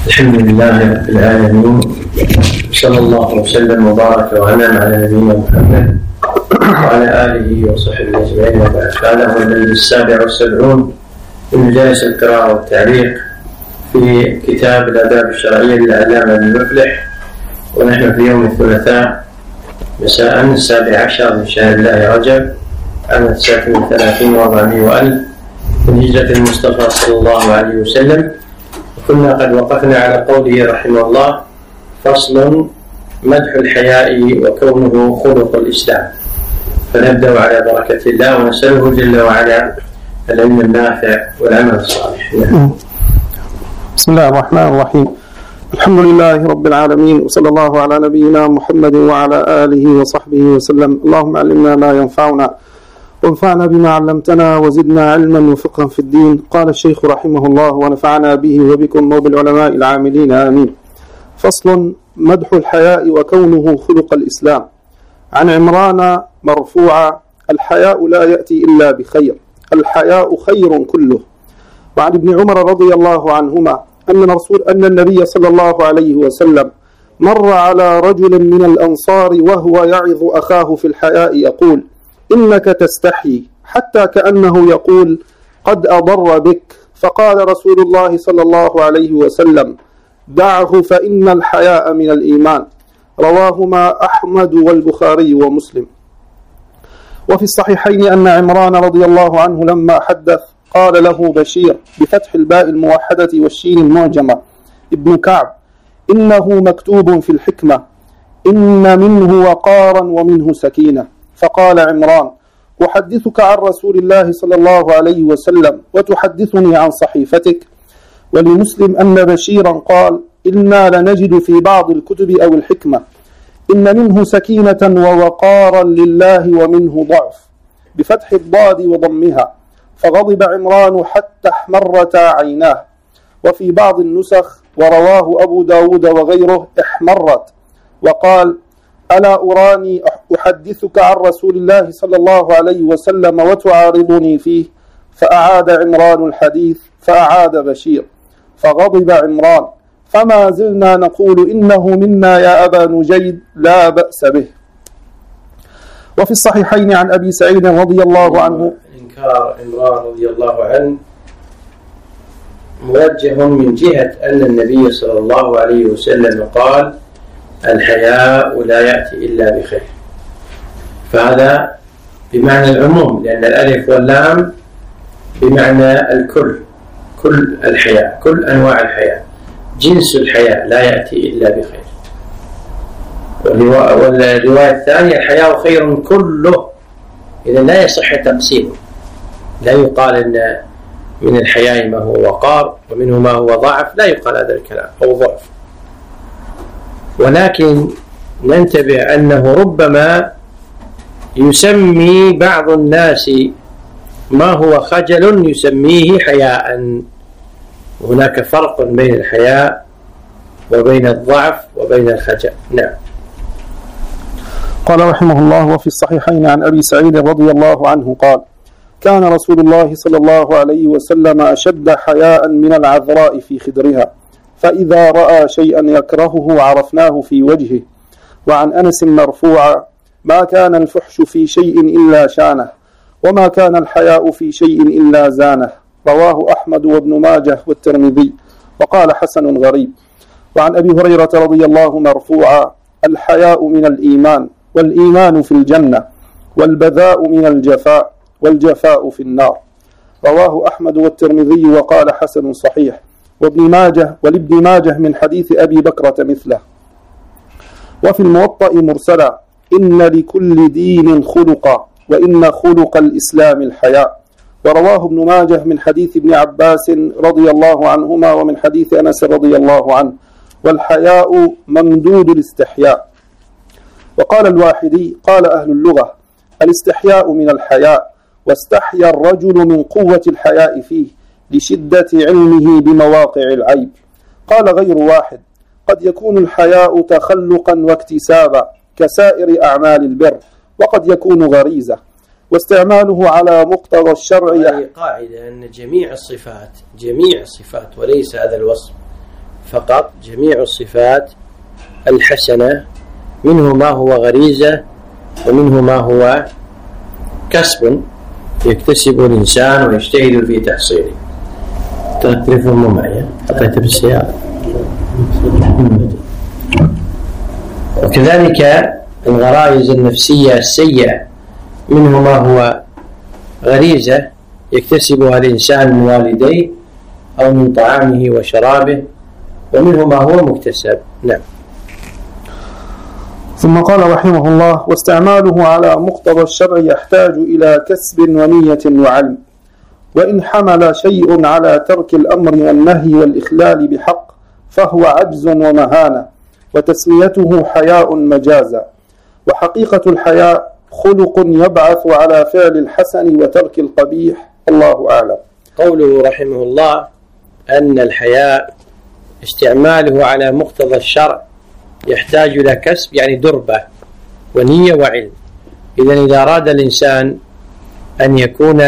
الحمد لله رب العالمين، صلى الله وسلم وبارك وأنعم على نبينا محمد وعلى آله وصحبه أجمعين، وبعد. هذا هو الليل 77 من مجالس القراءة والتعليق في كتاب الآداب الشرعية للعلامة ابن مفلح، ونحن في يوم الثلاثاء مساء 17 من شهر الله رجب عام 39 و400 وألف من هجرة المصطفى صلى الله عليه وسلم. كنا قد وقفنا على قوله رحمه الله: فصل: مدح الحياء وكونه خلق الإسلام. فنبدأ على بركة الله ونسأله جل وعلا العلم النافع والعمل الصالح. بسم الله الرحمن الرحيم. الحمد لله رب العالمين، وصلى الله على نبينا محمد وعلى آله وصحبه وسلم. اللهم علمنا ما ينفعنا وانفعنا بما علمتنا وزدنا علما وفقها في الدين. قال الشيخ رحمه الله ونفعنا به وبكم وبالعلماء العاملين آمين. فصل: مدح الحياء وكونه خلق الإسلام. عن عمران مرفوعا: الحياء لا يأتي إلا بخير، الحياء خير كله. وعن ابن عمر رضي الله عنهما أن النبي صلى الله عليه وسلم مر على رجل من الأنصار وهو يعظ أخاه في الحياء يقول: إنك تستحي، حتى كأنه يقول: قد أضر بك. فقال رسول الله صلى الله عليه وسلم: دعه فإن الحياء من الإيمان. رواهما أحمد والبخاري ومسلم. وفي الصحيحين أن عمران رضي الله عنه لما حدث قال له بشير بفتح الباء الموحدة والشين المعجمة ابن كعب: إنه مكتوب في الحكمة إن منه وقارا ومنه سكينة. فقال عمران: أحدثك عن رسول الله صلى الله عليه وسلم وتحدثني عن صحيفتك؟ ولمسلم أن بشيرا قال: إنا لنجد في بعض الكتب أو الحكمة إن منه سكينة ووقارا لله ومنه ضعف، بفتح الضاد وضمها. فغضب عمران حتى احمرتا عيناه. وفي بعض النسخ ورواه أبو داود وغيره احمرت، وقال: ألا أراني أحدثك عن رسول الله صلى الله عليه وسلم وتعارضني فيه؟ فأعاد عمران الحديث فأعاد بشير، فغضب عمران، فما زلنا نقول إنه منا يا أبا نجيد لا بأس به. وفي الصحيحين عن أبي سعيد رضي الله عنه: إنكار عمران رضي الله عنه موجه من جهة أن النبي صلى الله عليه وسلم قال: الحياء لا يأتي إلا بخير. فهذا بمعنى العموم، لأن الألف واللام بمعنى الكل، كل الحياء، كل أنواع الحياء، جنس الحياء لا يأتي إلا بخير. والرواية الثانية: الحياء خير كله. إذا لا يصح تقسيمه، لا يقال أن من الحياء ما هو وقار ومنه ما هو ضعف، لا يقال هذا الكلام أو ضعف. ولكن ننتبه أنه ربما يسمي بعض الناس ما هو خجل يسميه حياء. هناك فرق بين الحياء وبين الضعف وبين الخجل. نعم. قال رحمه الله: وفي الصحيحين عن أبي سعيد رضي الله عنه قال: كان رسول الله صلى الله عليه وسلم أشد حياء من العذراء في خدرها، فإذا رأى شيئا يكرهه عرفناه في وجهه. وعن أنس مرفوعا: ما كان الفحش في شيء إلا شانه، وما كان الحياء في شيء إلا زانه. رواه أحمد وابن ماجه والترمذي، وقال حسن غريب. وعن أبي هريرة رضي الله مرفوعا: الحياء من الإيمان، والإيمان في الجنة، والبذاء من الجفاء، والجفاء في النار. رواه أحمد والترمذي، وقال حسن صحيح. ولابن ماجه من حديث أبي بكرة مثله. وفي الموطأ مرسلا: إن لكل دين خلقا، وإن خلق الإسلام الحياء. ورواه ابن ماجه من حديث ابن عباس رضي الله عنهما ومن حديث أنس رضي الله عنه: والحياء ممدود الاستحياء. وقال الواحدي: قال أهل اللغة: الاستحياء من الحياء، واستحيا الرجل من قوة الحياء فيه لشدة علمه بمواقع العيب. قال غير واحد: قد يكون الحياء تخلقا واكتسابا كسائر أعمال البر، وقد يكون غريزة، واستعماله على مقتضى الشرع. هذه قاعدة أن جميع الصفات وليس هذا الوصف فقط جميع الصفات الحسنة، منه ما هو غريزة ومنه ما هو كسب يكتسب الإنسان ويجتهد في تحصيله. تليفون معي حطيته بالسيارة. وكذلك الغرائز النفسية السيئة، منه ما هو غريزة يكتسبها الإنسان من والديه أو من طعامه وشرابه، ومنه ما هو مكتسب. نعم. ثم قال رحمه الله: واستعماله على مقتضى الشرع يحتاج إلى كسب ونية وعلم، وإن حمل شيء على ترك الأمر والنهي والإخلال بحق فهو عجز ومهانة، وتسميته حياء مجازا. وحقيقة الحياء خلق يبعث على فعل الحسن وترك القبيح. الله أعلم. قوله رحمه الله أن الحياء استعماله على مقتضى الشرع يحتاج إلى كسب، يعني دربة ونية وعلم. إذن إذا أراد الإنسان أن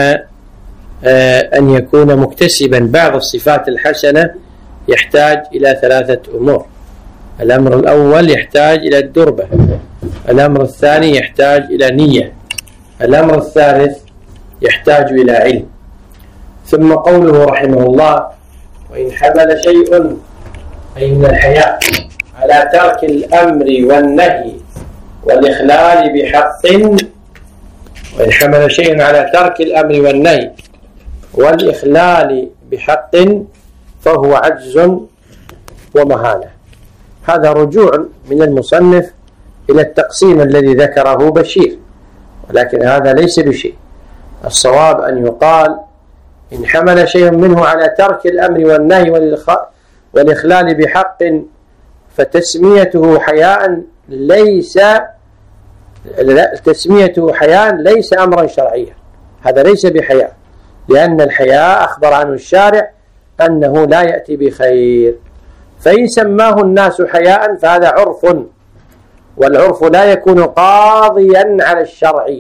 يكون مكتسبا بعض الصفات الحسنة يحتاج إلى 3 أمور. الأمر الأول يحتاج إلى الدربة، الأمر الثاني يحتاج إلى نية، الأمر الثالث يحتاج إلى علم. ثم قوله رحمه الله: وإن حمل شيء، أي من الحياء، على ترك الأمر والنهي والإخلال بحق، وإن حمل شيء على ترك الأمر والنهي والإخلال بحق فهو عجز ومهانة. هذا رجوع من المصنف إلى التقسيم الذي ذكره بشير، ولكن هذا ليس بشيء. الصواب أن يقال إن حمل شيء منه على ترك الأمر والنهي والإخلال بحق فتسميته حياء ليس أمرا شرعيا، هذا ليس بحياء، لأن الحياء أخبر عنه الشارع أنه لا يأتي بخير، فإن سماه الناس حياء فهذا عرف، والعرف لا يكون قاضيا على الشرع،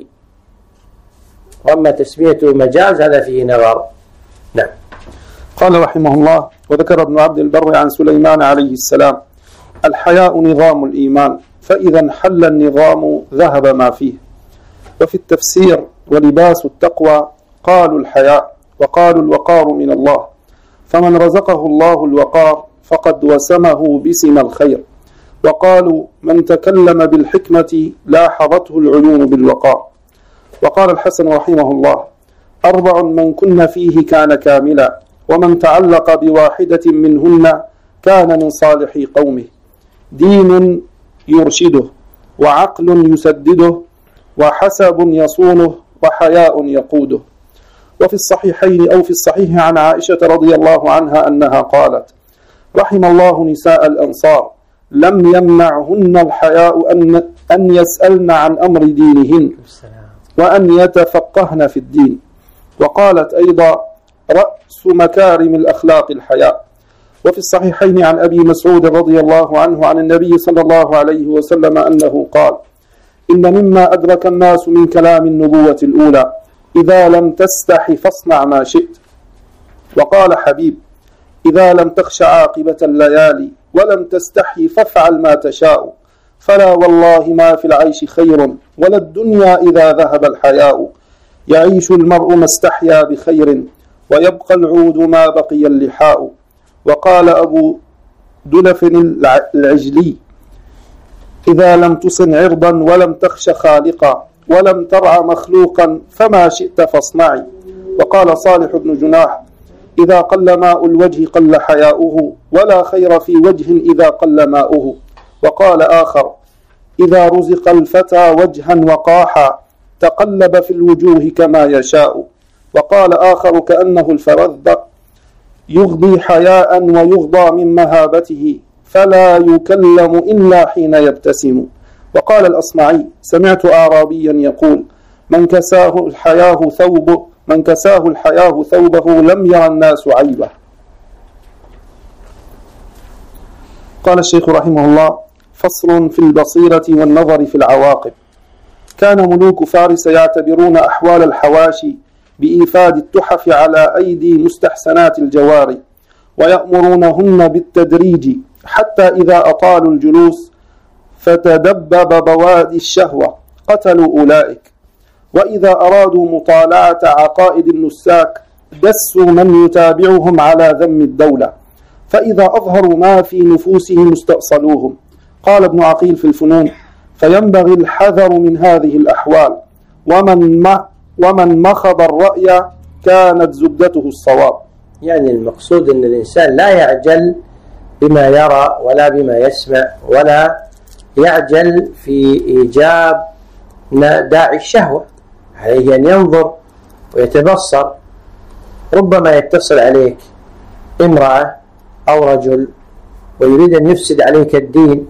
وأما تسميته مجاز هذا فيه نظر. نعم. قال رحمه الله: وذكر ابن عبد البر عن سليمان عليه السلام: الحياء نظام الإيمان، فإذا انحل النظام ذهب ما فيه. وفي التفسير: ولباس التقوى قالوا الحياء، وقالوا الوقار من الله، فمن رزقه الله الوقار فقد وسمه بسم الخير. وقالوا من تكلم بالحكمة لاحظته العيون بالوقار. وقال الحسن رحمه الله: 4 من كن فيه كان كاملا، ومن تعلق بواحدة منهن كان من صالح قومه. دين يرشده، وعقل يسدده، وحسب يصونه، وحياء يقوده. وفي الصحيحين أو في الصحيح عن عائشة رضي الله عنها أنها قالت: رحم الله نساء الأنصار لم يمنعهن الحياء أن يسألن عن أمر دينهن وأن يتفقهن في الدين. وقالت أيضا: رأس مكارم الأخلاق الحياء. وفي الصحيحين عن أبي مسعود رضي الله عنه عن النبي صلى الله عليه وسلم أنه قال: إن مما أدرك الناس من كلام النبوة الأولى إذا لم تستحي فاصنع ما شئت. وقال حبيب: إذا لم تخش عاقبة الليالي ولم تستحي فافعل ما تشاء، فلا والله ما في العيش خير ولا الدنيا إذا ذهب الحياء. يعيش المرء ما استحيا بخير ويبقى العود ما بقي اللحاء. وقال أبو دلف العجلي: إذا لم تصن عرضا ولم تخش خالقا ولم ترع مخلوقا فما شئت فاصنعي. وقال صالح بن جناح: إذا قل ماء الوجه قل حياؤه، ولا خير في وجه إذا قل ماؤه. وقال آخر: إذا رزق الفتى وجها وقاحا تقلب في الوجوه كما يشاء. وقال آخر كأنه الفرذق: يغضي حياء ويغضى من مهابته فلا يكلم إلا حين يبتسم. وقال الأصمعي: سمعت أعرابيا يقول: من كساه الحياه ثوبه لم يرى الناس عيبه. قال الشيخ رحمه الله: فصل في البصيرة والنظر في العواقب. كان ملوك فارس يعتبرون أحوال الحواشي بإيفاد التحف على أيدي مستحسنات الجواري، ويأمرونهن بالتدريج حتى إذا أطالوا الجلوس فتدبب بوادي الشهوة قتلوا أولئك. وإذا أرادوا مطالعة عقائد النساك دسوا من يتابعهم على ذم الدولة، فإذا أظهروا ما في نفوسهم استأصلوهم. قال ابن عقيل في الفنون: فينبغي الحذر من هذه الأحوال، ومن مخض الرأي كانت زبدته الصواب. يعني المقصود أن الإنسان لا يعجل بما يرى ولا بما يسمع، ولا يعجل في إيجاب داعي الشهوة، عليه أن ينظر ويتبصر. ربما يتصل عليك امرأة أو رجل ويريد أن يفسد عليك الدين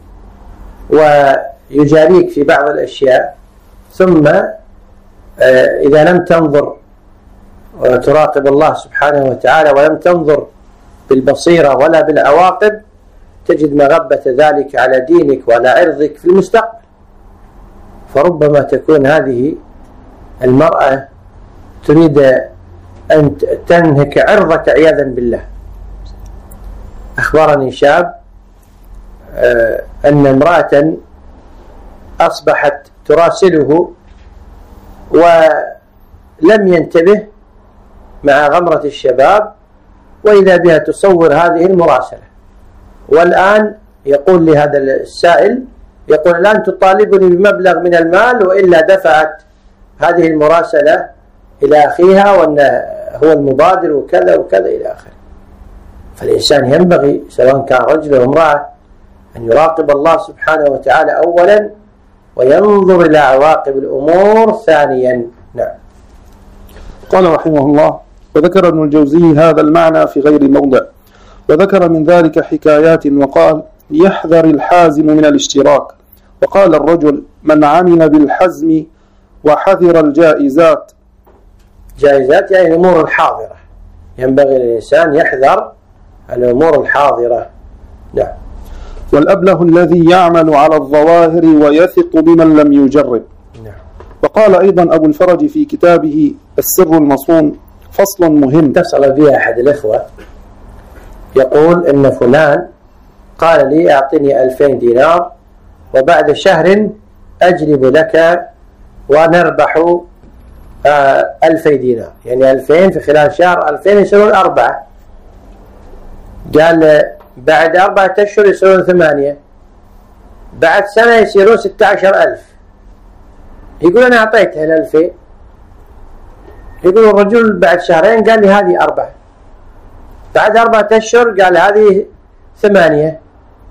ويجاريك في بعض الأشياء، ثم إذا لم تنظر وتراقب الله سبحانه وتعالى ولم تنظر بالبصيرة ولا بالعواقب تجد مغبة ذلك على دينك وعلى عرضك في المستقبل. فربما تكون هذه المرأة تريد أن تنهك عرضك عياذا بالله. أخبرني شاب أن امرأة أصبحت تراسله ولم ينتبه مع غمرة الشباب، وإذا بها تصور هذه المراسلة. والآن يقول لهذا السائل، يقول: الآن تطالبني بمبلغ من المال وإلا دفعت هذه المراسلة إلى أخيها وأن هو المبادر وكذا وكذا إلى آخره. فالإنسان ينبغي سواء كان رجل أو امرأة أن يراقب الله سبحانه وتعالى أولا وينظر إلى عواقب الأمور ثانيا. نعم. قال رحمه الله: وذكر ابن الجوزي هذا المعنى في غير موضع، وذكر من ذلك حكايات وقال: يحذر الحازم من الاشتراك. وقال الرجل: من عمل بالحزم وحذر الجائزات. جائزات يعني الأمور الحاضرة، ينبغي للإنسان يحذر الأمور الحاضرة. نعم. والأبله الذي يعمل على الظواهر ويثق بمن لم يجرب. نعم. وقال أيضا أبو الفرج في كتابه السر المصون فصل مهم. اتصل بي أحد الإخوة يقول إن فلان قال لي: أعطني 2000 دينار وبعد شهر أجلب لك ونربح 2000 دينار، يعني 2000 في خلال شهر 2000 يصيرون 4. قال بعد 4 أشهر يصيرون 8، بعد سنة يصيرون 16,000. يقول أنا أعطيتها 2000. يقول الرجل بعد شهرين قال لي هذه 4، بعد 4 أشهر قال هذه 8.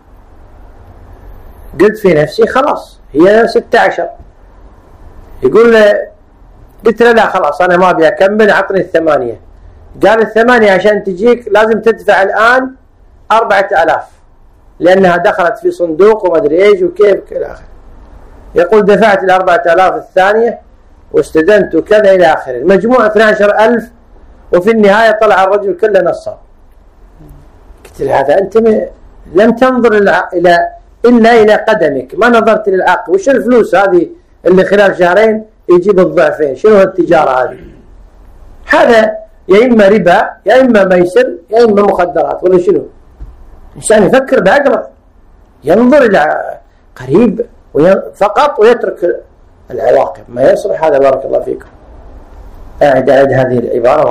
قلت في نفسي خلاص هي 16. يقول قلت له لا خلاص أنا ما أبي أكمل، أعطني 8. قال 8 عشان تجيك لازم تدفع الآن 4000 لأنها دخلت في صندوق وما أدري إيش وكيف إلى آخره. يقول دفعت 4000 الثانية واستدنت وكذا إلى آخره، المجموع 12,000، وفي النهاية طلع الرجل كله نصاب. قلت له هذا أنت لم تنظر إلا إلى قدمك، ما نظرت للعقل. وش الفلوس هذه اللي خلال شهرين يجيب الضعفين؟ شنو التجارة هذه؟ هذا يا إما ربا يا إما ميسر يا إما مخدرات ولا شنو. الإنسان يفكر بعقله، ينظر إلى قريب فقط ويترك العواقب. ما يصلح هذا. بارك الله فيكم. أعد هذه العبارة.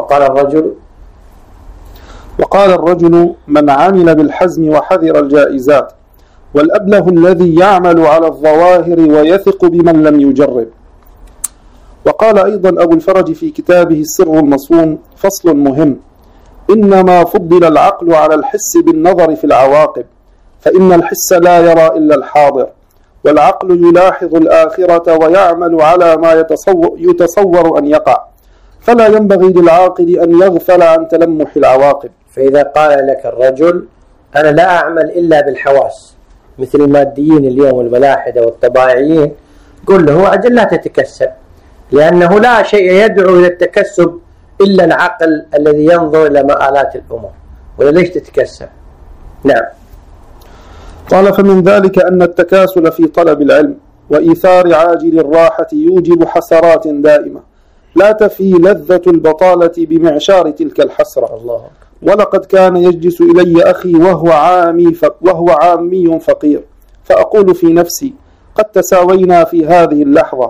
وقال الرجل: من عمل بالحزم وحذر الجائزات. والأبله الذي يعمل على الظواهر ويثق بمن لم يجرب. وقال أيضا أبو الفرج في كتابه السر المصون فصل مهم: إنما فضل العقل على الحس بالنظر في العواقب، فإن الحس لا يرى إلا الحاضر، والعقل يلاحظ الآخرة ويعمل على ما يتصور أن يقع، فلا ينبغي للعاقل أن يغفل عن تلمح العواقب. فإذا قال لك الرجل أنا لا أعمل إلا بالحواس مثل الماديين اليوم والملاحدة والطبائعيين، قل له أجل لا تتكسب، لأنه لا شيء يدعو إلى التكسب إلا العقل الذي ينظر إلى مآلات الأمور، ولا ليش تتكسب. نعم. قال: فمن ذلك أن التكاسل في طلب العلم وإيثار عاجل الراحة يوجب حسرات دائمة لا تفي لذة البطالة بمعشار تلك الحسرة. الله. ولقد كان يجلس إلي أخي وهو عامي فقير، فأقول في نفسي قد تساوينا في هذه اللحظة،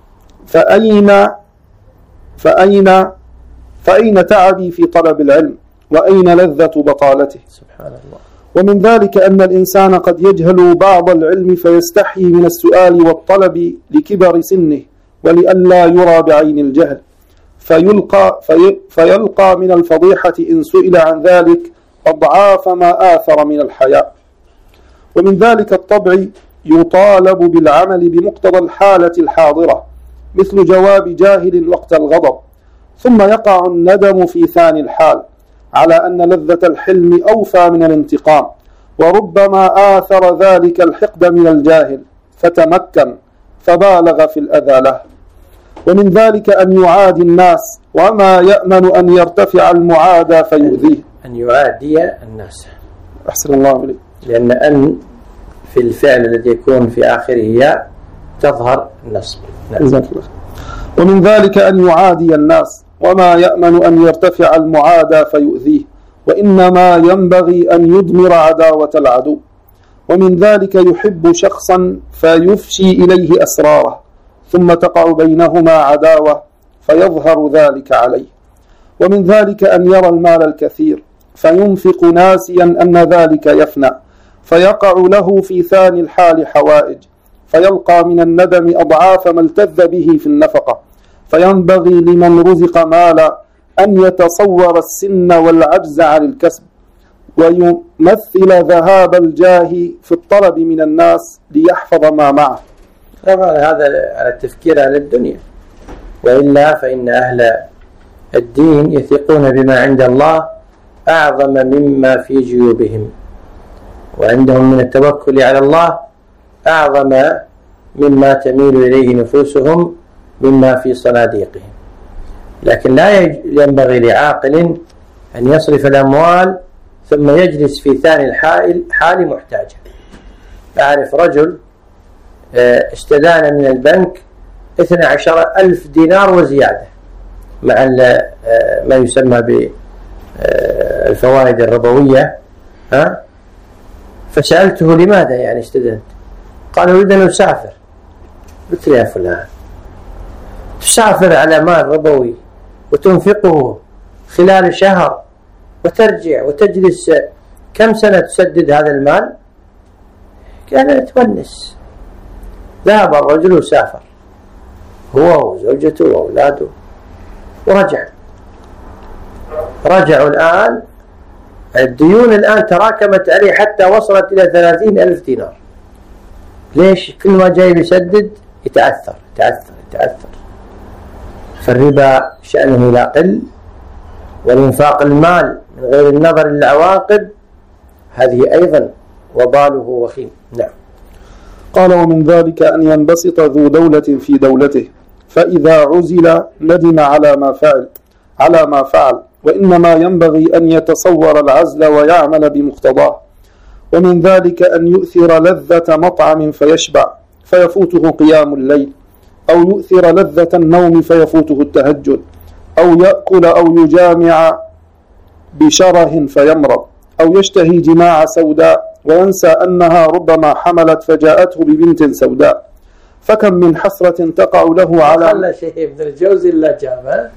فأين تعبي في طلب العلم، وأين لذة بطالته؟ سبحان الله. ومن ذلك أن الإنسان قد يجهل بعض العلم فيستحي من السؤال والطلب لكبر سنه ولئلا يرى بعين الجهل، فيلقى من الفضيحة إن سئل عن ذلك أضعاف ما آثر من الحياء. ومن ذلك الطبع يطالب بالعمل بمقتضى الحالة الحاضرة، مثل جواب جاهل وقت الغضب، ثم يقع الندم في ثاني الحال على أن لذة الحلم أوفى من الانتقام، وربما آثر ذلك الحقد من الجاهل فتمكن فبالغ في الأذى له. ومن ذلك أن يعادي الناس، وما يأمن أن يرتفع المعادى فيؤذيه. أن يعادي الناس. أحسن الله إليك. لأن أن في الفعل الذي يكون في آخره ياء تظهر النصب. ومن ذلك أن يعادي الناس، وما يأمن أن يرتفع المعادى فيؤذيه، وإنما ينبغي أن يضمر عداوة العدو. ومن ذلك يحب شخصا فيفشي إليه أسراره، ثم تقع بينهما عداوة فيظهر ذلك عليه. ومن ذلك أن يرى المال الكثير فينفق ناسيا أن ذلك يفنى، فيقع له في ثاني الحال حوائج، فيلقى من الندم أضعاف ما التذ به في النفقة. فينبغي لمن رزق مالا أن يتصور السن والعجز عن الكسب، ويمثل ذهاب الجاه في الطلب من الناس ليحفظ ما معه. طبعا هذا على التفكير على الدنيا، وإلا فإن أهل الدين يثقون بما عند الله أعظم مما في جيوبهم، وعندهم من التوكل على الله أعظم مما تميل إليه نفوسهم مما في صناديقهم. لكن لا ينبغي لعاقل أن يصرف الأموال ثم يجلس في ثاني الحال محتاجا. أعرف رجل استدان من البنك 12,000 دينار وزيادة مع ما يسمى بالفوائد الربوية. فسألته لماذا يعني استدنت؟ قال أريد أن أسافر. قلت له يا فلان، تسافر على مال ربوي وتنفقه خلال شهر وترجع وتجلس كم سنة تسدد هذا المال؟ قال تونس. ذهب الرجل وسافر هو وزوجته وأولاده رجعوا الآن الديون الآن تراكمت عليه حتى وصلت إلى 30,000 دينار. ليش؟ كل ما جاي يسدد يتعثر. فالربا شأنه لا قل، والإنفاق المال من غير النظر للعواقب هذه أيضا وباله وخيم. نعم. قال ومن ذلك أن ينبسط ذو دولة في دولته، فإذا عزل ندم على ما فعل، وإنما ينبغي أن يتصور العزل ويعمل بمقتضاه. ومن ذلك أن يؤثر لذة مطعم فيشبع فيفوته قيام الليل، أو يؤثر لذة النوم فيفوته التهجد، أو يأكل أو يجامع بشره فيمرض، أو يشتهي جماع سوداء وينسى أنها ربما حملت فجاءته ببنت سوداء. فكم من حسرة تقع له على خلى شيء ابن الجوزي إلا جابها.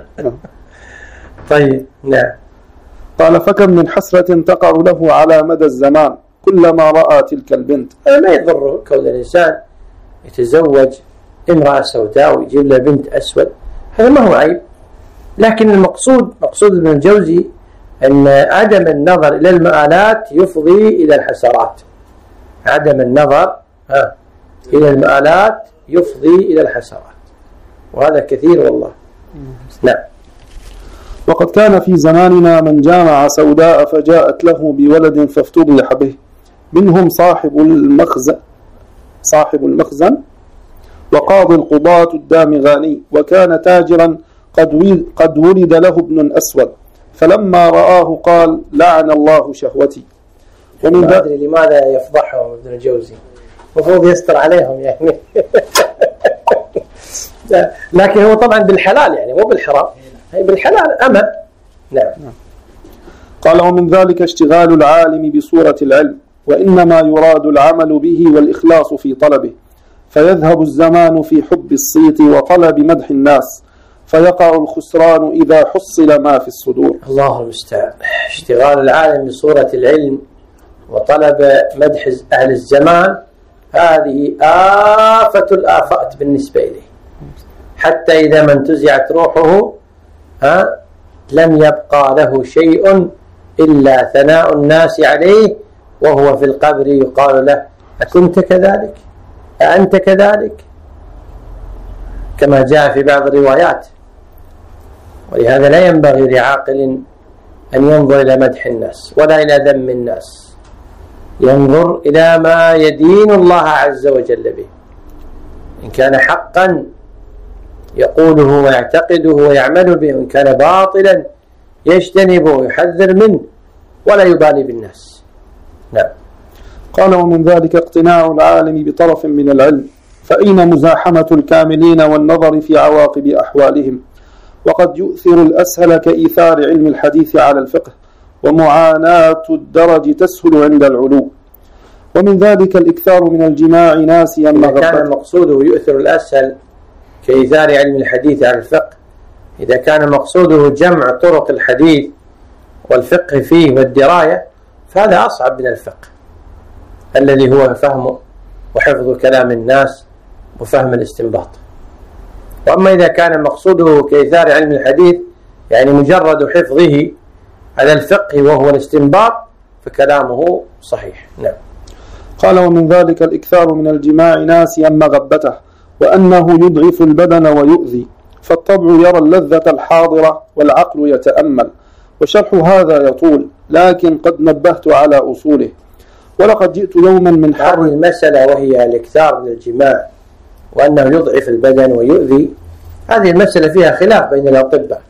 طيب نعم. قال فكم من حسرة تقع له على مدى الزمان كلما رأى تلك البنت. ما يضر كون الإنسان يتزوج امرأة سوداء ويجيب له بنت أسود، هذا ما هو عيب. لكن مقصود ابن الجوزي أن عدم النظر إلى المآلات يفضي إلى الحسرات. عدم النظر إلى المآلات يفضي إلى الحسرات، وهذا كثير والله. نعم. وقد كان في زماننا من جامع سوداء فجاءت له بولد فافتضح به، منهم صاحب المخزن وقاضي القضاة الدامغاني، وكان تاجرا قد ولد له ابن أسود، فلما رآه قال لعن الله شهوتي. ومن ما أدري لماذا يفضحهم ابن الجوزي، المفروض يستر عليهم يعني. لكن هو طبعا بالحلال يعني مو بالحرام، هي بالحلال أمل. نعم. قال: ومن ذلك اشتغال العالم بصورة العلم، وإنما يراد العمل به والإخلاص في طلبه، فيذهب الزمان في حب الصيت وطلب مدح الناس، فيقع الخسران إذا حصل ما في الصدور. الله المستعان. اشتغال العالم بصورة العلم وطلب مدح أهل الزمان، هذه آفة الآفات بالنسبة إليه، حتى إذا ما انتزعت روحه لم يبقى له شيء إلا ثناء الناس عليه، وهو في القبر يقال له: أكنت كذلك؟ أأنت كذلك؟ كما جاء في بعض الروايات. ولهذا لا ينبغي لعاقل أن ينظر إلى مدح الناس ولا إلى ذم الناس، ينظر إلى ما يدين الله عز وجل به، إن كان حقا يقوله ويعتقده ويعمل به، وإن كان باطلا يجتنبه ويحذر منه ولا يبالي بالناس. نعم. قال: ومن ذلك اقتناع العالم بطرف من العلم، فأين مزاحمة الكاملين والنظر في عواقب أحوالهم؟ وقد يؤثر الأسهل كإيثار علم الحديث على الفقه، ومعاناة الدرج تسهل عند العلو. ومن ذلك الإكثار من الجماع ناسيا إذا كان مقصوده يؤثر الأسهل كإيثار علم الحديث على الفقه، إذا كان مقصوده جمع طرق الحديث والفقه فيه والدراية، فهذا أصعب من الفقه الذي هو فهم وحفظ كلام الناس وفهم الاستنباط. وأما إذا كان مقصوده كإيثار علم الحديث يعني مجرد حفظه على الفقه وهو الاستنباط، فكلامه صحيح. نعم. قال: ومن ذلك الإكثار من الجماع ناسيا مغبته، وأنه يضعف البدن ويؤذي، فالطبع يرى اللذة الحاضرة والعقل يتأمل، وشرح هذا يطول، لكن قد نبهت على أصوله. ولقد جئت يوما من حر المسألة، وهي الإكثار من الجماع وأنه يضعف البدن ويؤذي، هذه المسألة فيها خلاف بين الأطباء،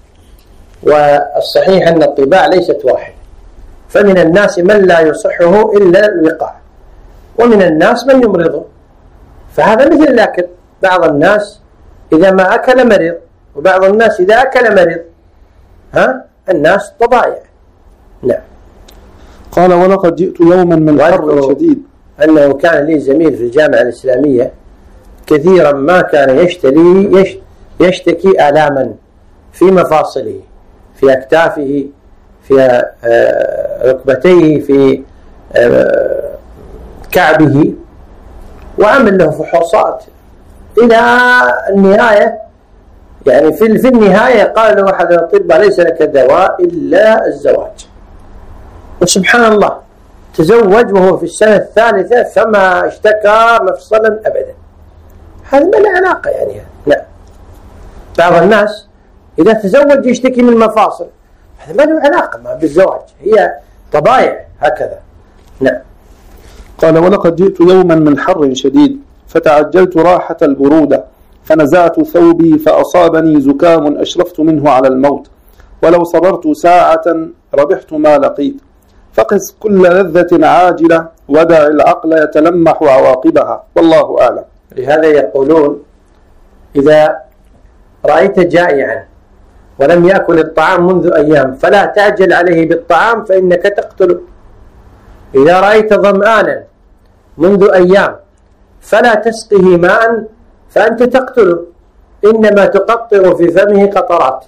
والصحيح أن الطباع ليست واحد، فمن الناس من لا يصحه إلا الوقاع، ومن الناس من يمرضه، فهذا مثل الأكل، بعض الناس إذا ما أكل مرض، وبعض الناس إذا أكل مرض. الناس طبائع. نعم. قال: ولقد جئت يوما من حر شديد، أنه كان لي زميل في الجامعة الإسلامية كثيرا ما كان يشتكي آلاما في مفاصله، في أكتافه، في ركبتيه، في كعبه، وعمل له فحوصات إلى النهاية. يعني في النهاية قال له أحد الأطباء: ليس لك دواء إلا الزواج. وسبحان الله تزوج وهو في السنة الثالثة فما اشتكى مفصلا أبدا. هذا ما له علاقة يعني. لا، بعض الناس إذا تزوج يشتكي من المفاصل، هذا ما له علاقة بالزواج، هي طبائع هكذا. نعم. قال: ولقد جئت يوما من حر شديد، فتعجلت راحة البرودة، فنزعت ثوبي فأصابني زكام أشرفت منه على الموت، ولو صبرت ساعة ربحت ما لقيت. فقس كل لذة عاجلة ودع العقل يتلمح عواقبها، والله أعلم. لهذا يقولون: إذا رأيت جائعا ولم يأكل الطعام منذ أيام فلا تعجل عليه بالطعام فإنك تقتله. إذا رأيت ظمآنا منذ أيام فلا تسقه ماء فأنت تقتله، إنما تقطر في فمه قطرات.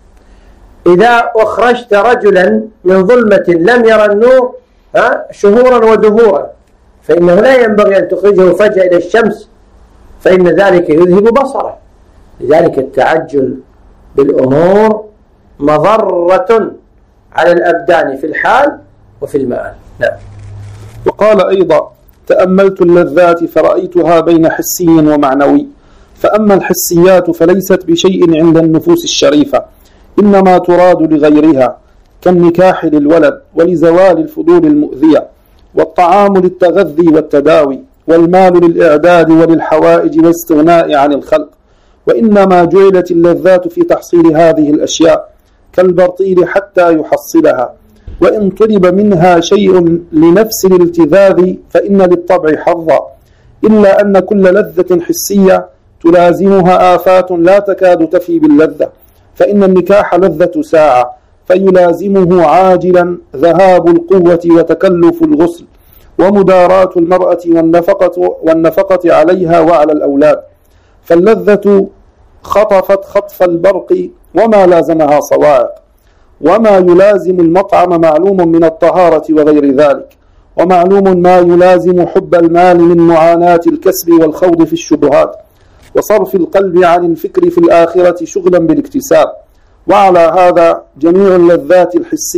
إذا أخرجت رجلا من ظلمة لم يرى النور شهورا ودهورا فإنه لا ينبغي أن تخرجه فجأة إلى الشمس، فإن ذلك يذهب بصره. لذلك التعجل بالأمور مضرة على الأبدان في الحال وفي المآل. نعم. وقال أيضا: تأملت اللذات فرأيتها بين حسي ومعنوي، فأما الحسيات فليست بشيء عند النفوس الشريفة، إنما تراد لغيرها، كالنكاح للولد ولزوال الفضول المؤذية، والطعام للتغذي والتداوي، والمال للإعداد وللحوائج والاستغناء عن الخلق. وإنما جعلت اللذات في تحصيل هذه الأشياء كالبرطيل حتى يحصلها، وإن طلب منها شيء لنفس الالتذاذ فإن للطبع حظا، إلا أن كل لذة حسية تلازمها آفات لا تكاد تفي باللذة، فإن النكاح لذة ساعة، فيلازمه عاجلا ذهاب القوة وتكلف الغسل ومداراة المرأة والنفقة عليها وعلى الأولاد، فاللذة خطفت خطف البرق وما لازمها صواعق، وما يلازم المطعم معلوم من الطهارة وغير ذلك، ومعلوم ما يلازم حب المال من معاناة الكسب والخوض في الشبهات وصرف القلب عن الفكر في الآخرة شغلا بالاكتساب، وعلى هذا جميع اللذات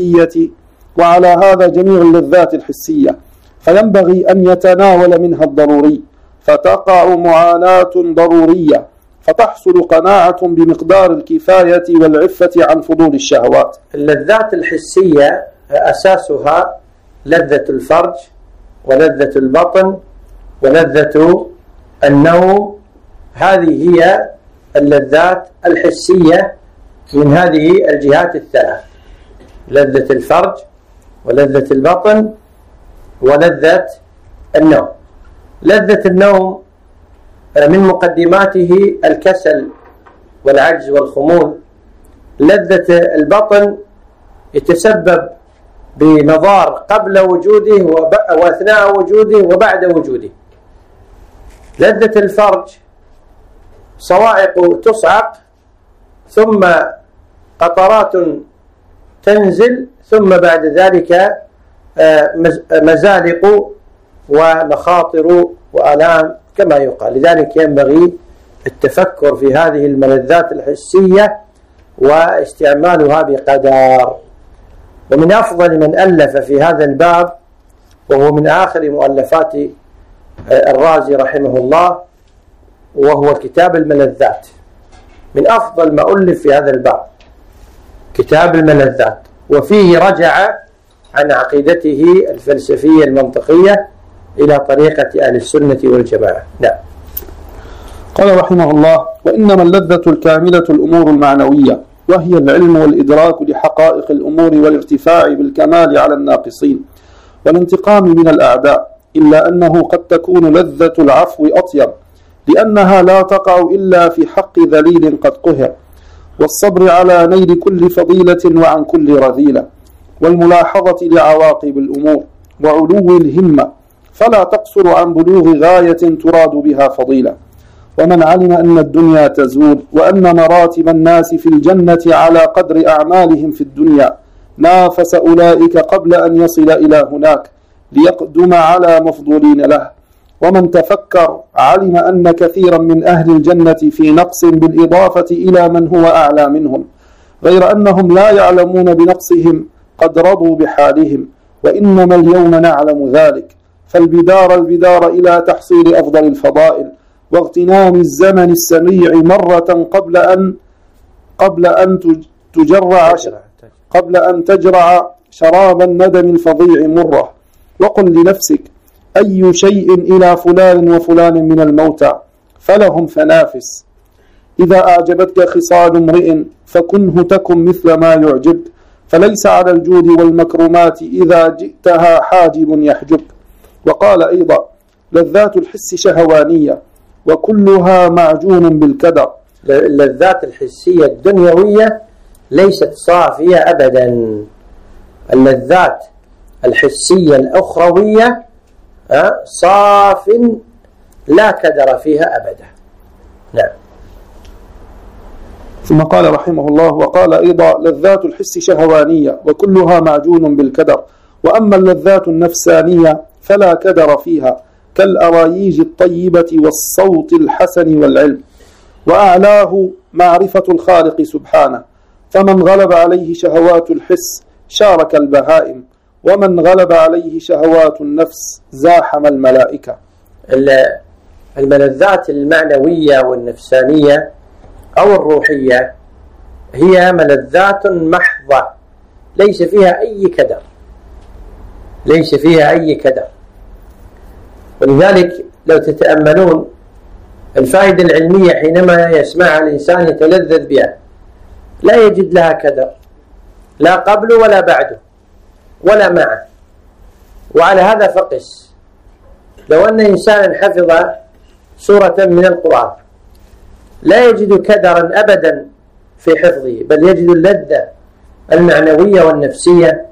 الحسية، فينبغي أن يتناول منها الضروري، فتقع معاناة ضرورية، فتحصل قناعة بمقدار الكفاية والعفة عن فضول الشهوات. اللذات الحسية أساسها لذة الفرج ولذة البطن ولذة النوم، هذه هي اللذات الحسية من هذه الجهات الثلاث: لذة الفرج ولذة البطن ولذة النوم. لذة النوم من مقدماته الكسل والعجز والخمول. لذة البطن يتسبب بمضار قبل وجوده وأثناء وجوده وبعد وجوده. لذة الفرج صواعق تصعق ثم قطرات تنزل ثم بعد ذلك مزالق ومخاطر وآلام كما يقال. لذلك ينبغي التفكر في هذه الملذات الحسية واستعمالها بقدر. ومن أفضل من ألف في هذا الباب، وهو من آخر مؤلفات الرازي رحمه الله، وهو كتاب الملذات. من أفضل ما ألف في هذا الباب كتاب الملذات، وفيه رجع عن عقيدته الفلسفية المنطقية إلى طريقة أهل السنة والجماعة. نعم. قال رحمه الله: وإنما اللذة الكاملة الأمور المعنوية، وهي العلم والإدراك لحقائق الأمور والارتفاع بالكمال على الناقصين والانتقام من الأعداء، إلا أنه قد تكون لذة العفو أطيب، لأنها لا تقع إلا في حق ذليل قد قهر، والصبر على نيل كل فضيلة وعن كل رذيلة، والملاحظة لعواقب الأمور، وعلو الهمة فلا تقصر عن بلوغ غاية تراد بها فضيلة. ومن علم أن الدنيا تزول، وأن مراتب الناس في الجنة على قدر أعمالهم في الدنيا، نافس أولئك قبل أن يصل إلى هناك ليقدم على مفضولين له. ومن تفكر علم أن كثيرا من أهل الجنة في نقص بالإضافة إلى من هو أعلى منهم، غير أنهم لا يعلمون بنقصهم، قد رضوا بحالهم، وإنما اليوم نعلم ذلك. فالبدار إلى تحصيل أفضل الفضائل واغتنام الزمن السريع مرة قبل أن تجرع شراب الندم الفظيع مرة. وقل لنفسك: أي شيء إلى فلان وفلان من الموتى، فلهم فنافس. إذا أعجبتك خصال امرئ فكنه تكن مثل ما يعجبك، فليس على الجود والمكرمات إذا جئتها حاجب يحجبك. وقال أيضا: لذات الحس شهوانية وكلها معجون بالكدر. اللذات الحسية الدنيوية ليست صافية أبدا. اللذات الحسية الأخروية صاف لا كدر فيها أبدا. نعم. ثم قال رحمه الله: وقال أيضا: لذات الحس شهوانية وكلها معجون بالكدر، وأما اللذات النفسانية فلا كدر فيها، كالأرايج الطيبة والصوت الحسن والعلم. وأعلاه معرفة الخالق سبحانه، فمن غلب عليه شهوات الحس شارك البهائم، ومن غلب عليه شهوات النفس زاحم الملائكة. الملذات المعنوية والنفسانية أو الروحية هي ملذات محضة ليس فيها أي كدر، ولذلك لو تتأملون الفائدة العلمية حينما يسمعها الإنسان يتلذذ بها لا يجد لها كدر، لا قبل ولا بعده ولا معه. وعلى هذا فقس، لو أن إنسانا حفظ سورة من القرآن لا يجد كدرا أبدا في حفظه، بل يجد اللذة المعنوية والنفسية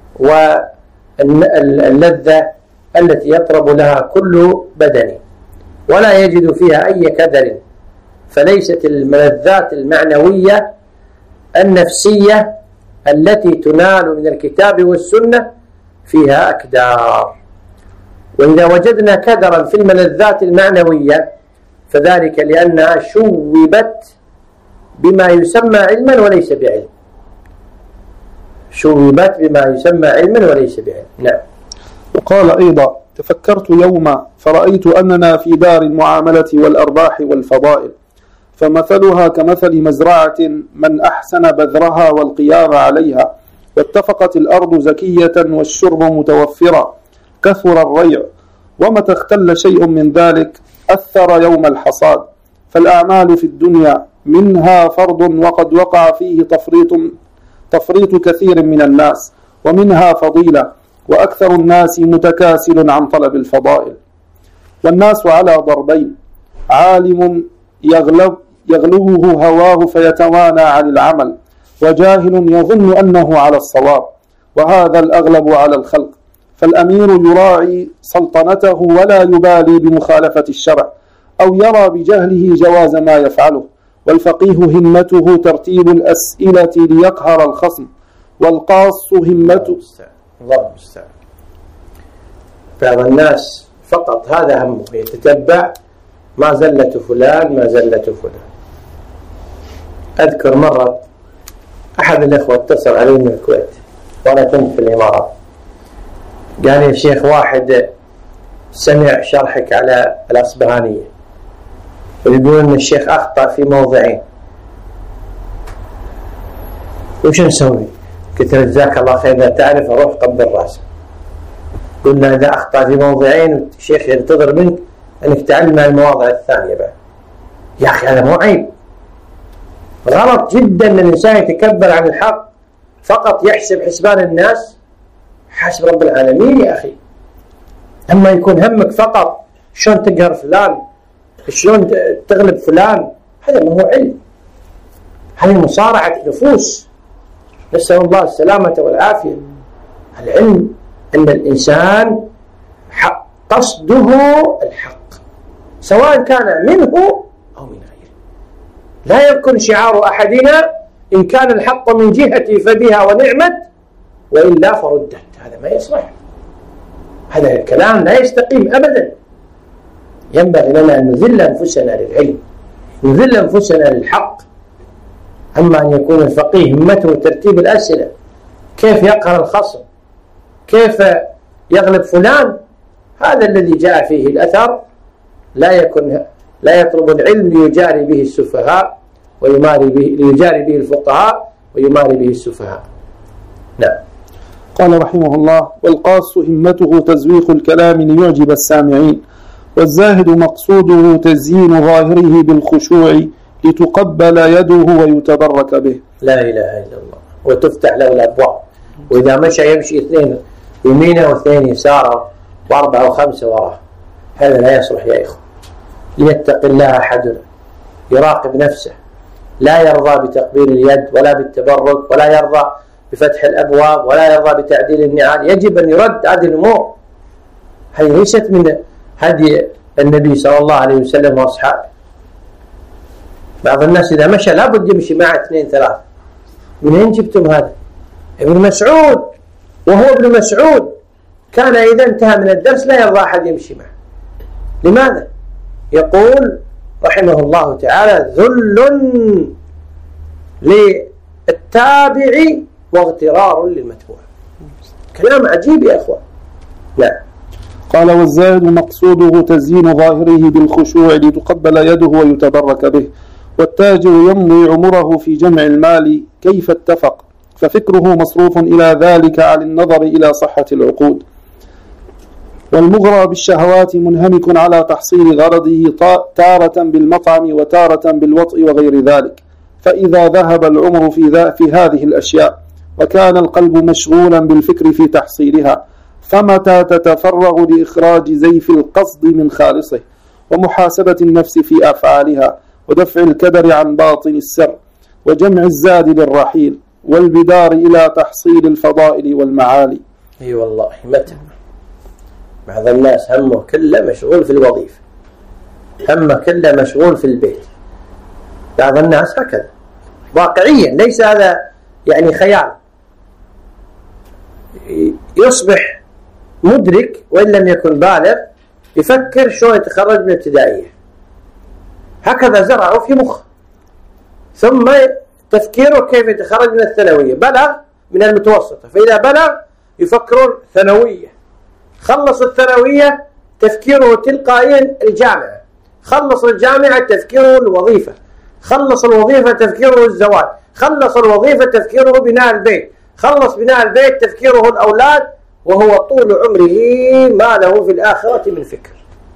واللذة التي يطرب لها كل بدني ولا يجد فيها أي كدر. فليست الملذات المعنوية النفسية التي تنال من الكتاب والسنة فيها أكدار. وإذا وجدنا كدرا في الملذات المعنوية فذلك لأنها شوبت بما يسمى علما وليس بعلم. شوبت بما يسمى علما وليس بعلم. نعم. وقال أيضا: تفكرت يوما فرأيت أننا في دار المعاملة والأرباح والفضائل، فمثلها كمثل مزرعة من أحسن بذرها والقيام عليها، واتفقت الأرض زكية والشرب متوفرا، كثر الريع، ومتى اختل شيء من ذلك أثر يوم الحصاد. فالأعمال في الدنيا منها فرض وقد وقع فيه تفريط كثير من الناس، ومنها فضيلة، وأكثر الناس متكاسل عن طلب الفضائل. والناس على ضربين: عالم يغلبه هواه فيتوانى عن العمل، وجاهل يظن أنه على الصواب، وهذا الأغلب على الخلق. فالأمير يراعي سلطنته ولا يبالي بمخالفة الشرع، أو يرى بجهله جواز ما يفعله، والفقيه همته ترتيب الأسئلة ليقهر الخصم، والقاص همته. الله المستعان. بعض الناس فقط هذا همه، يتتبع ما زلة فلان ما زلة فلان. أذكر مرة أحد الأخوة اتصل علي من الكويت وأنا كنت في الإمارات، قال لي: شيخ واحد سمع شرحك على الأصبهانية ويقول أن الشيخ أخطأ في موضعين، وش نسوي؟ قلت له: جزاك الله خير، إذا تعرف أروح قبل راسه. قلنا: إذا أخطأ في موضعين الشيخ ينتظر منك أنك تعلم المواضع الثانية بعد. يا أخي هذا مو عيب. غلط جدا أن الإنسان يتكبر عن الحق فقط يحسب حسبان الناس، حسب رب العالمين يا أخي. أما يكون همك فقط شلون تقهر فلان، شلون تغلب فلان، هذا ما هو علم، هذه مصارعة نفوس، نسأل الله السلامة والعافية. العلم أن الإنسان قصده الحق سواء كان منه أو من غيره. لا يكن شعار أحدنا إن كان الحق من جهتي فبها ونعمت وإلا فردت. هذا ما يصلح، هذا الكلام لا يستقيم أبدا. ينبغي لنا أن نذل أنفسنا للعلم، نذل أنفسنا للحق. أما أن يكون الفقيه همته ترتيب الأسئلة، كيف يقهر الخصم، كيف يغلب فلان، هذا الذي جاء فيه الأثر. لا يطلب العلم ليجاري به السفهاء ليجاري به الفقهاء ويماري به السفهاء. نعم. قال رحمه الله: والقاص همته تزويق الكلام ليعجب السامعين، والزاهد مقصوده تزيين ظاهره بالخشوع لتقبل يده ويتبرك به. لا إله إلا الله. وتفتح له الأبواب، وإذا مشى يمشي 2 يمينه و2 يساره و4 و5 وراه. هذا لا يصلح يا إخوة. ليتق الله أحدنا، يراقب نفسه، لا يرضى بتقبيل اليد ولا بالتبرك، ولا يرضى بفتح الأبواب، ولا يرضى بتعديل النعال. يجب أن يرد هذه الأمور. هذه ليست من هدي النبي صلى الله عليه وسلم وأصحابه. بعض الناس إذا مشى لابد يمشي معه 2 3. منين جبتم هذا؟ ابن مسعود، وهو ابن مسعود كان إذا انتهى من الدرس لا يرضى أحد يمشي معه. لماذا؟ يقول رحمه الله تعالى: ذل للتابع واغترار للمتبوع. كلام عجيب يا أخوان. لا. قال: والزاهد مقصوده تزيين ظاهره بالخشوع لتقبل يده ويتبرك به، والتاجر يمضي عمره في جمع المال كيف اتفق، ففكره مصروف إلى ذلك عن النظر إلى صحة العقود. والمغرى بالشهوات منهمك على تحصيل غرضه تارة بالمطعم وتارة بالوطء وغير ذلك. فإذا ذهب العمر في هذه الأشياء وكان القلب مشغولا بالفكر في تحصيلها، فمتى تتفرغ لإخراج زيف القصد من خالصه، ومحاسبة النفس في أفعالها، ودفع الكدر عن باطن السر، وجمع الزاد للرحيل، والبدار إلى تحصيل الفضائل والمعالي. اي والله متى بعض الناس همه كله مشغول في الوظيفة، همه كله مشغول في البيت. بعض الناس هكذا واقعيا، ليس هذا يعني خيال. يصبح مدرك وإن لم يكن بالغ يفكر شلون يتخرج من الابتدائية، هكذا زرعه في مخه، ثم تفكيره كيف يتخرج من الثانوية، بلغ من المتوسطة، فإذا بلغ يفكرون ثانوية، خلص الثانوية تفكيره تلقائيا الجامعة، خلص الجامعة تفكيره الوظيفة، خلص الوظيفة تفكيره الزواج، خلص الوظيفة تفكيره بناء البيت، خلص بناء البيت تفكيره الأولاد، وهو طول عمره ما له في الآخرة من فكر.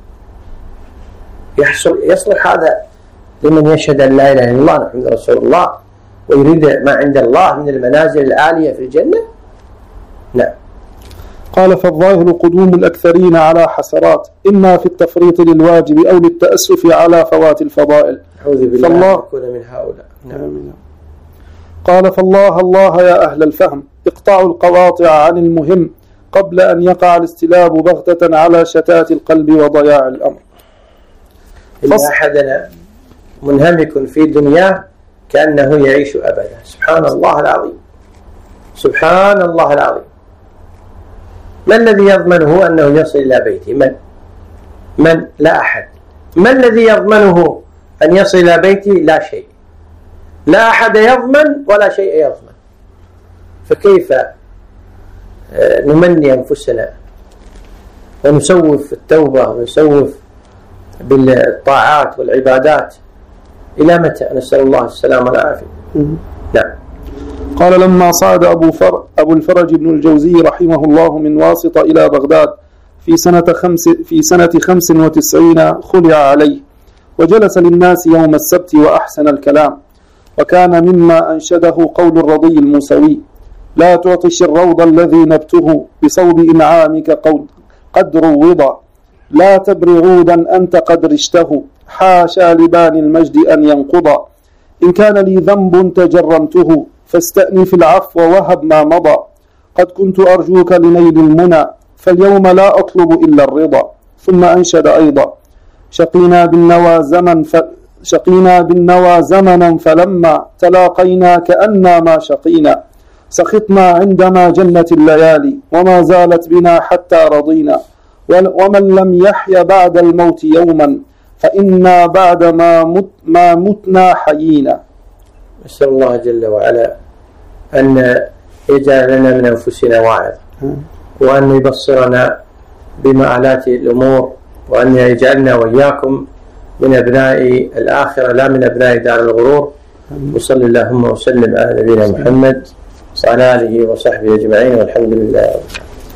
يصلح هذا لمن يشهد أن لا إله إلا الله محمد رسول الله ويريد ما عند الله من المنازل العالية في الجنة؟ نعم. قال فالظاهر قدوم الأكثرين على حسرات، إما في التفريط للواجب أو للتأسف على فوات الفضائل. أعوذ بالله أن نكون من هؤلاء. نعم. قال فالله الله يا أهل الفهم، اقطعوا القواطع عن المهم قبل أن يقع الاستلاب بغتة على شتات القلب وضياع الأمر. إن أحدنا منهمك في دنياه كأنه يعيش أبدا. سبحان الله العظيم، سبحان الله العظيم. ما الذي يضمنه أنه يصل إلى بيته؟ من؟ لا أحد. ما الذي يضمنه أن يصل إلى بيته؟ لا شيء. لا أحد يضمن ولا شيء يضمن. فكيف نمني أنفسنا ونسوف التوبة ونسوف بالطاعات والعبادات؟ إلى متى؟ نسأل الله السلامة والعافية. نعم. قال لما صعد أبو الفرج بن الجوزي رحمه الله من واسطة إلى بغداد في سنة 95 خلع عليه، وجلس للناس يوم السبت وأحسن الكلام، وكان مما أنشده قول الرضي الموسوي: لا تعطش الروض الذي نبته بصوب إنعامك قد روضا، لا تبر عودا أنت قد رشته، حاشا لبان المجد أن ينقضا، إن كان لي ذنب تجرمته فاستأنف العفو وهب ما مضى، قد كنت أرجوك لنيل المنى فاليوم لا أطلب إلا الرضا. ثم أنشد أيضا: شقينا بالنوى زمنا فلما تلاقينا كأننا ما شقينا، سخطنا عندما جنت الليالي وما زالت بنا حتى رضينا، ومن لم يحي بعد الموت يوما فإنا بعد ما متنا حيينا. نسأل الله جل وعلا أن يجعل لنا من أنفسنا واعظ، وأن يبصرنا بمآلات الأمور، وأن يجعلنا وإياكم من أبناء الآخرة لا من أبناء دار الغرور. وصلى اللهم وسلم على نبينا محمد وعلى آله وصحبه أجمعين، والحمد لله.